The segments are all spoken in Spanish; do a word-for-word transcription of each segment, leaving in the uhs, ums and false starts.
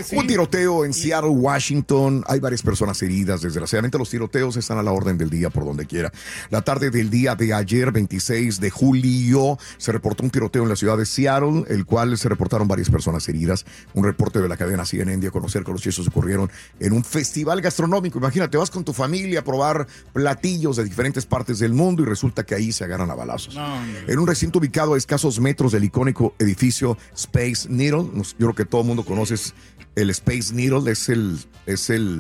sí. Un tiroteo en Seattle, Washington. Hay varias personas heridas. Desgraciadamente, los tiroteos están a la orden del día por donde quiera. La tarde del día de ayer, veintiséis de julio, se reportó un tiroteo en la ciudad de Seattle, el cual se reportaron varias personas heridas. Un reporte de la cadena C N N dio a conocer que los hechos ocurrieron en un festival gastronómico. Imagínate, vas con tu familia a probar platillos de diferentes partes del mundo y resulta que ahí se agarran a balazos. No, no. En un recinto ubicado a escasos metros del icónico edificio Space Needle. Yo creo que todo el mundo conoce el Space Needle, es el, es el,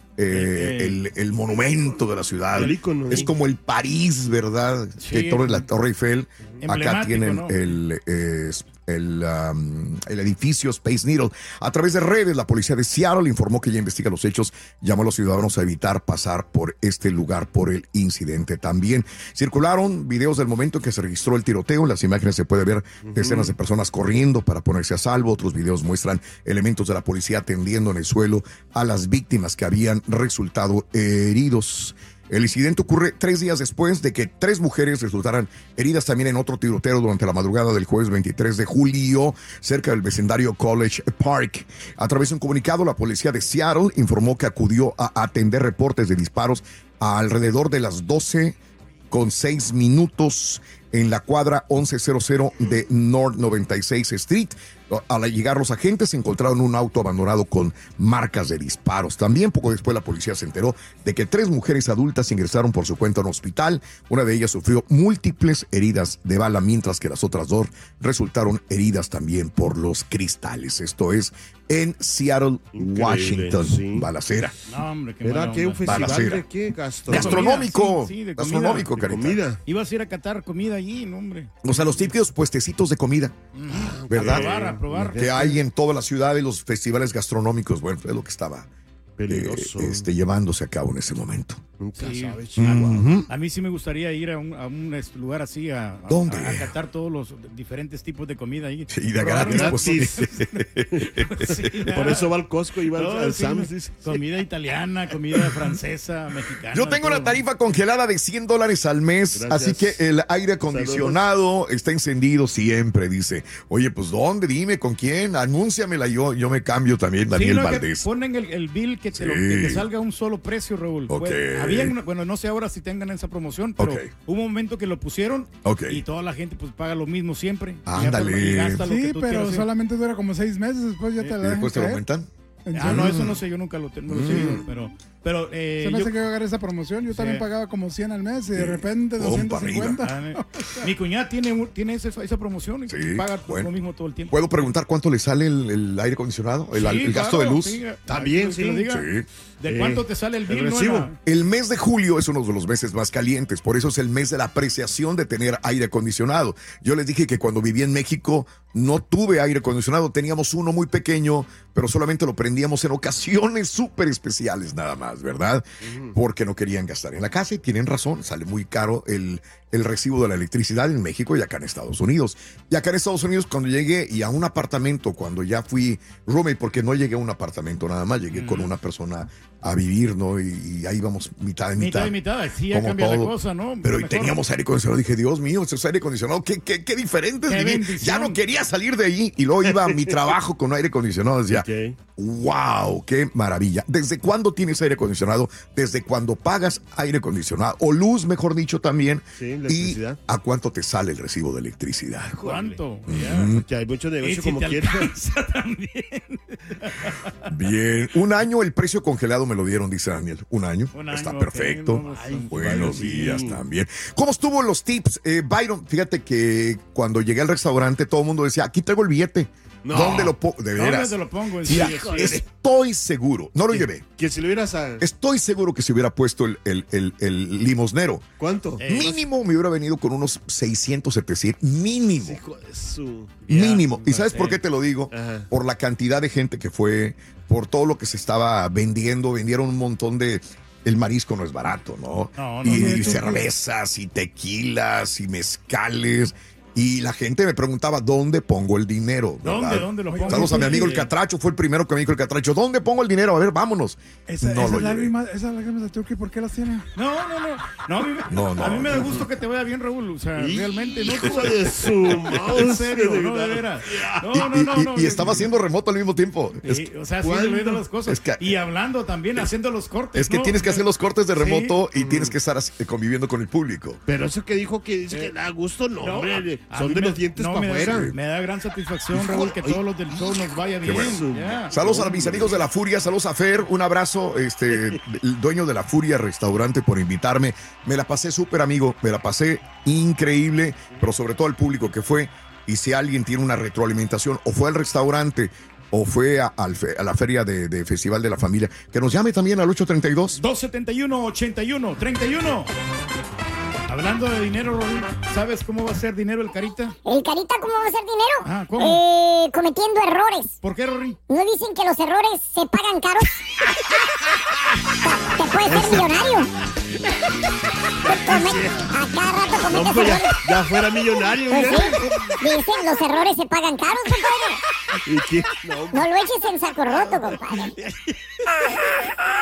eh, el, el monumento de la ciudad. El ícono, es como el París, ¿verdad? Sí, que torre, la Torre Eiffel. Acá tienen, ¿no?, el, eh, el, um, el edificio Space Needle. A través de redes, la policía de Seattle informó que ya investiga los hechos, llamó a los ciudadanos a evitar pasar por este lugar por el incidente. También circularon videos del momento en que se registró el tiroteo. En las imágenes se puede ver uh-huh. decenas de personas corriendo para ponerse a salvo. Otros videos muestran elementos de la policía atendiendo en el suelo a las víctimas que habían resultado heridos. El incidente ocurre tres días después de que tres mujeres resultaran heridas también en otro tiroteo durante la madrugada del jueves veintitrés de julio, cerca del vecindario College Park. A través de un comunicado, la policía de Seattle informó que acudió a atender reportes de disparos a alrededor de las doce con seis minutos en la cuadra once cero de North noventa y seis Street. Al llegar los agentes encontraron un auto abandonado con marcas de disparos. También poco después la policía se enteró de que tres mujeres adultas ingresaron por su cuenta a un hospital. Una de ellas sufrió múltiples heridas de bala, mientras que las otras dos resultaron heridas también por los cristales. Esto es en Seattle, increíble, Washington. Sí. Balacera. No, hombre, qué ¿Era qué? ¿Un festival balacera. de qué? Gastronómico. Gastronómico. Sí, sí, de Gastronómico, comida. Carita. Comida. Ibas a ir a catar comida allí, no, hombre. O sea, los típicos puestecitos de comida. Mm. ¿Verdad? A probar, a probar. Que hay en toda la ciudad de los festivales gastronómicos. Bueno, es lo que estaba peligroso. Eh, este, llevándose a cabo en ese momento. Sí. Uh-huh. A mí sí me gustaría ir a un, a un lugar así a, a, ¿Dónde? a, a catar todos los diferentes tipos de comida ahí. Sí, de gratis. gratis. Sí, por eso va al Costco y va no, al sí, Sam's. Comida italiana, comida francesa, mexicana. Yo tengo una tarifa congelada de cien dólares al mes, gracias. Así que el aire acondicionado Saludos. Está encendido siempre, dice. Oye, pues ¿dónde? Dime, ¿con quién? Anúnciamela, yo, yo me cambio también, Daniel sí, no, Valdés. Ponen el, el bill que te, sí. lo, que te salga un solo precio, Raúl. Okay. Pues, había una, bueno, no sé ahora si tengan esa promoción, pero okay. hubo un momento que lo pusieron okay. y toda la gente pues paga lo mismo siempre. Ándale. Sí, pero solamente dura como seis meses, después ya te la después te lo aumentan. Ah, no, eso no sé, yo nunca lo tengo, no mm. pero, pero eh, se me yo, hace que agarrar esa promoción, yo sí. también pagaba como cien al mes y de repente oh, doscientos cincuenta. Ah, mi cuñada tiene, tiene esa, esa promoción y sí. paga bueno. lo mismo todo el tiempo. ¿Puedo preguntar cuánto le sale el, el aire acondicionado? ¿El, sí, el gasto claro, de luz? Sí, También, sí. sí. ¿De cuánto te sale el bill? El, no el mes de julio es uno de los meses más calientes, por eso es el mes de la apreciación de tener aire acondicionado. Yo les dije que cuando viví en México no tuve aire acondicionado, teníamos uno muy pequeño, pero solamente lo prendíamos en ocasiones súper especiales nada más, ¿verdad? Mm. Porque no querían gastar en la casa y tienen razón, sale muy caro el, el recibo de la electricidad en México y acá en Estados Unidos. Y acá en Estados Unidos cuando llegué y a un apartamento, cuando ya fui roommate, porque no llegué a un apartamento nada más, llegué mm. con una persona a vivir, ¿no? Y, y ahí vamos mitad de mitad. Mitad de mitad, sí, ya cambia la cosa, ¿no? Pero y teníamos aire acondicionado, dije, Dios mío, ese es aire acondicionado, qué, qué, qué diferente es. Ya no quería salir de ahí y luego iba a mi trabajo con aire acondicionado, decía, okay. wow, qué maravilla. ¿Desde cuándo tienes aire acondicionado? Desde cuando pagas aire acondicionado, o luz, mejor dicho, también. Sí, electricidad. ¿Y a cuánto te sale el recibo de electricidad? ¿Cuánto? Mm. Yeah. Que hay mucho negocio como si quieras. Bien, un año el precio congelado me lo dieron, dice Daniel. Un año. Un año Está perfecto. Okay, no, Ay, buenos sí. días también. ¿Cómo estuvo los tips? Eh, Byron, fíjate que cuando llegué al restaurante todo el mundo decía, aquí traigo el billete. No. ¿Dónde lo pongo? De veras. ¿Dónde lo pongo? En Mira, estoy seguro, no lo llevé. Que si lo hubieras a... Estoy seguro que si hubiera puesto el, el, el, el limosnero. ¿Cuánto? Eh, mínimo me hubiera venido con unos seiscientos, setecientos. Mínimo. Hijo de su... Mínimo. ¿Y sabes por qué te lo digo? Ajá. Por la cantidad de gente que fue, por todo lo que se estaba vendiendo. Vendieron un montón de... El marisco no es barato, ¿no? no, no y, no, y cervezas y tequilas y mezcales. Y la gente me preguntaba, ¿dónde pongo el dinero? ¿Dónde, ¿verdad? dónde lo pongo? Saludos a mi amigo el Catracho, fue el primero que me dijo el Catracho, ¿dónde pongo el dinero? A ver, vámonos. Esa, no esas, lágrimas, esas lágrimas de Turkey, ¿por qué las tiene? No, no, no. no, a mí, me, no, no a mí me da no, gusto no. que te vaya bien, Raúl. O sea, ¿Y? realmente no. Hijo de su mouse, en serio, no, de veras. No, no, no. Y, no, y, y no estaba haciendo remoto al mismo tiempo. Sí, Es que, o sea, sí, viendo las cosas. Es que, y hablando también, haciendo los cortes. Es que ¿no? tienes que hacer los cortes de remoto sí. y tienes que estar así, conviviendo con el público. Pero eso que dijo que dice eh, que da gusto, no, no hombre. Son de me, los dientes no, para afuera. Da, me da gran satisfacción, Raúl, que todos los del show nos vaya bien. Bueno. Yeah. Saludos a mis amigos de La Furia, saludos a Fer, un abrazo, este, el dueño de La Furia Restaurante, por invitarme. Me la pasé súper, amigo, me la pasé increíble, pero sobre todo al público que fue. Y si alguien tiene una retroalimentación o fue al restaurante o fue a, a, a la feria de, de Festival de la Familia, que nos llame también al ocho treinta y dos. dos setenta y uno, ochenta y uno, treinta y uno. Hablando de dinero, Rodríguez, ¿sabes cómo va a ser dinero el Carita? ¿El Carita cómo va a ser dinero? Ah, ¿cómo? Eh, cometiendo errores. ¿Por qué, Rory? ¿No dicen que los errores se pagan caros? te, te puedes ser millonario. Come, a cada rato cometes no, pues errores. Ya, ya fuera millonario. Pues sí, dicen los errores se pagan caros, compadre. ¿Y qué? No, no lo eches en saco roto, compadre.